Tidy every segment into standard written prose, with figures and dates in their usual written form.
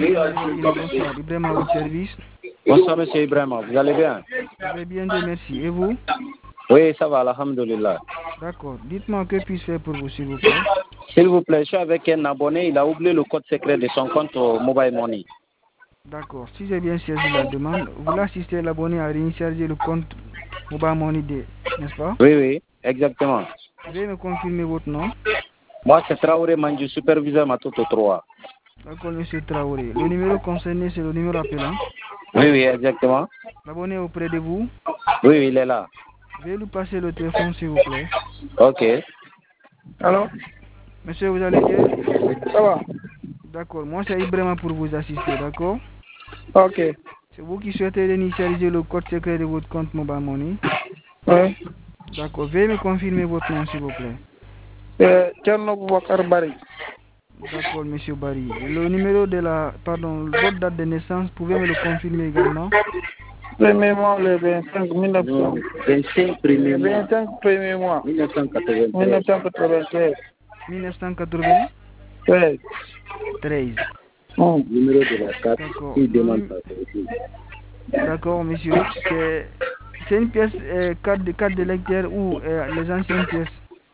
Bonsoir, Ibrahim à votre service. Bonsoir, monsieur Ibrahim, vous allez bien? Je vais bien, Dieu merci. Et vous? Oui, ça va, alhamdoulilah. D'accord. Dites-moi que puis-je faire pour vous, s'il vous plaît? S'il vous plaît, je suis avec un abonné, il a oublié le code secret de son compte au Mobile Money. D'accord. Si j'ai bien saisi la demande, vous l'assistez l'abonné à réinitialiser le compte Mobile Money, n'est-ce pas? Oui, oui, exactement. Veuillez me confirmer votre nom. Moi, c'est Traoré Manju, superviseur Matoto 3. D'accord, monsieur Traoré. Le numéro concerné, c'est le numéro appelant. Oui, oui, exactement. L'abonné est auprès de vous. Oui, oui, il est là. Veuillez lui passer le téléphone, s'il vous plaît. Ok. Alors, Monsieur, vous allez bien? ça va? D'accord. Moi, c'est Ibrahim pour vous assister, d'accord? Ok. C'est vous qui souhaitez réinitialiser le code secret de votre compte Mobile Money. Oui. D'accord. Veuillez me confirmer votre nom, s'il vous plaît. Tcherno Boubacar Bari. D'accord, monsieur Barry. Et le numéro de la... Pardon, votre date de naissance, pouvez me le confirmer également? Premier mois, le 25 1900. 25 premiers mois. 25 premier mois. 1993. 1993. 1993. 13. Numéro de la carte, D'accord. il demande pas. D'accord, monsieur. C'est une pièce carte de lecteur ou les anciennes pièces?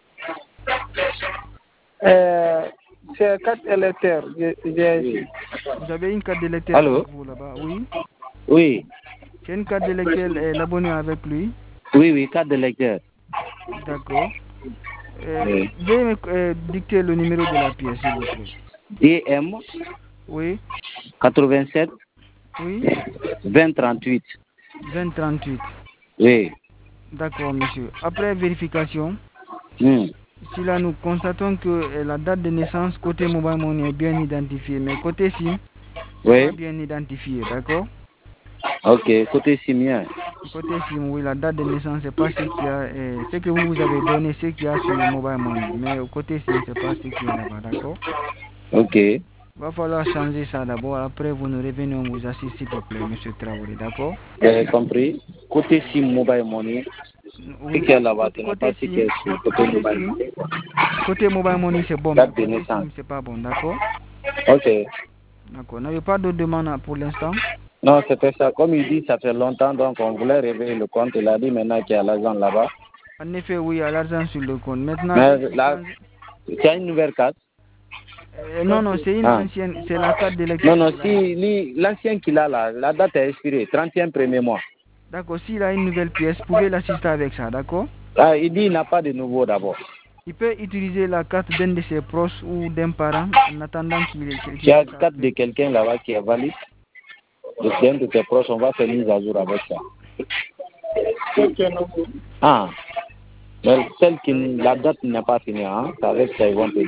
C'est 4 électeurs. Vous avez une carte de lecteur Allô? avec vous là-bas, oui? Oui, C'est une carte de lecteur, l'abonné avec lui? oui, oui, carte de lecteur. D'accord. Oui. Veuillez me dicter le numéro de la pièce, s'il vous plaît. DM Oui, 87 oui, 2038. 2038. Oui. D'accord, monsieur. Après vérification, Hmm. si là nous constatons que la date de naissance côté Mobile Money est bien identifiée, mais côté SIM, c'est Oui. pas bien identifié, d'accord? Ok, côté simien. Côté SIM, oui, la date de naissance, c'est pas ce qu'il y a, ce que vous avez donné, ce qu'il y a sur le Mobile Money, mais côté SIM, c'est pas ce qui est là-bas, d'accord? Ok. Va falloir changer ça d'abord, après vous nous revenez, on vous assiste s'il vous plaît, monsieur Traoré, d'accord? J'ai compris. Côté SIM Mobile Money, ce Oui, qui est là-bas, ce n'est pas côté ce qui SIM, est sur côté côté Mobile SIM, Money. côté Mobile Money c'est bon, mais Date de côté naissance. SIM c'est pas bon, d'accord? Ok. D'accord, n'avez pas de demande pour l'instant? Non, c'était ça. Comme il dit, ça fait longtemps, donc on voulait réveiller le compte. Il a dit maintenant qu'il y a l'argent là-bas. En effet, oui, il y a l'argent sur le compte. Maintenant, Mais dès qu'il là, change... c'est une nouvelle carte. non, non, c'est une Ah. ancienne, c'est la carte Non, d'électeur. non, si l'ancien qu'il a là, la date est expirée, 31 premier mois. D'accord, s'il a une nouvelle pièce, vous pouvez l'assister avec ça, d'accord? Ah, il dit qu'il n'a pas de nouveau d'abord. Il peut utiliser la carte d'un de ses proches ou d'un parent en attendant qu'il Il y a ait la sa carte de quelqu'un là-bas qui est valide. De un de tes proches, on va faire mise à jour avec ça. Ah, mais celle qui, la date n'a pas fini, hein, c'est avec ça, ils vont te